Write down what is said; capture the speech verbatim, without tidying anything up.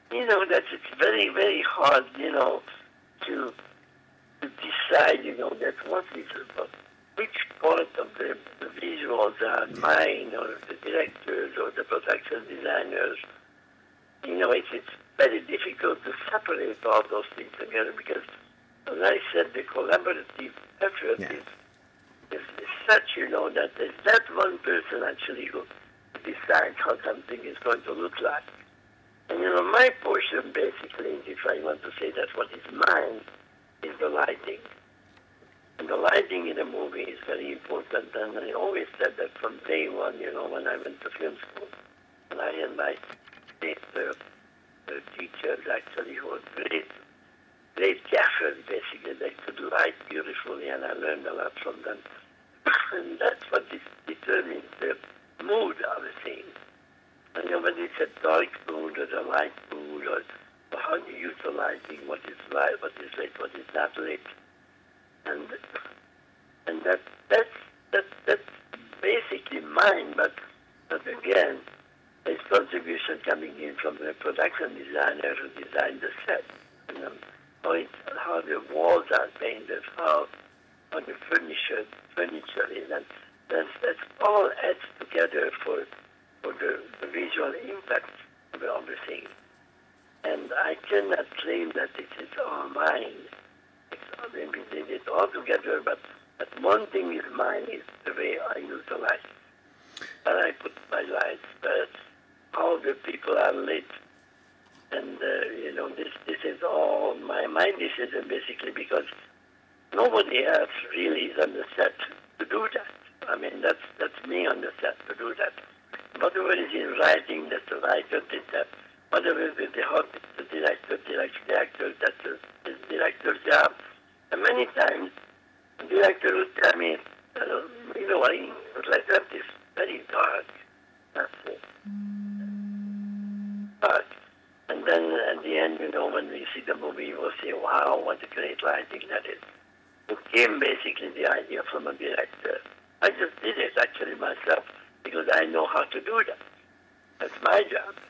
you know, that it's very, very hard, you know, to, to decide, you know, that what is, which part of the, the visuals are mine or the directors or the production designers. You know, it's, it's very difficult to separate all those things together because, as I said, the collaborative effort Yeah. is, is, is such, you know, that there's that one person actually who decides how something is going to look like. And, you know, my portion basically, if I want to say that what is mine, is the lighting. And the lighting in a movie is very important. And I always said that from day one, you know, when I went to film school, and I had my theater uh, teachers actually who were great, great gaffers, basically. They could light beautifully, and I learned a lot from them. And that's what is, determines the mood of a scene. And you know, whether it's a dark mood or a light mood, or, or how you use the lighting, what is light, what is lit, what is not lit. And and that that's that that's basically mine, but but again, there's contribution coming in from the production designer who designed the set. You know, how it, how the walls are painted, how how the furniture furniture is, and that's that's all adds together for for the, the visual impact of the, of the thing. And I cannot claim that it is all mine. It's, I mean, we did it all together, but, but one thing is mine is the way I use the lights. And I put my lights, but how the people are lit. And, uh, you know, this, this is all my, my decision, basically, because nobody else really is on the set to do that. I mean, that's, that's me on the set to do that. Whatever is in writing, that the writer did that. Whatever is in the hot, the director directs the actor, that's the, the director's job. And many times, the director would tell me, uh, you know, I would like to have this very dark. That's it. Dark. And then at the end, you know, when we see the movie, we'll say, wow, what a great lighting that is. It came basically the idea from a director. I just did it actually myself, because I know how to do that. That's my job.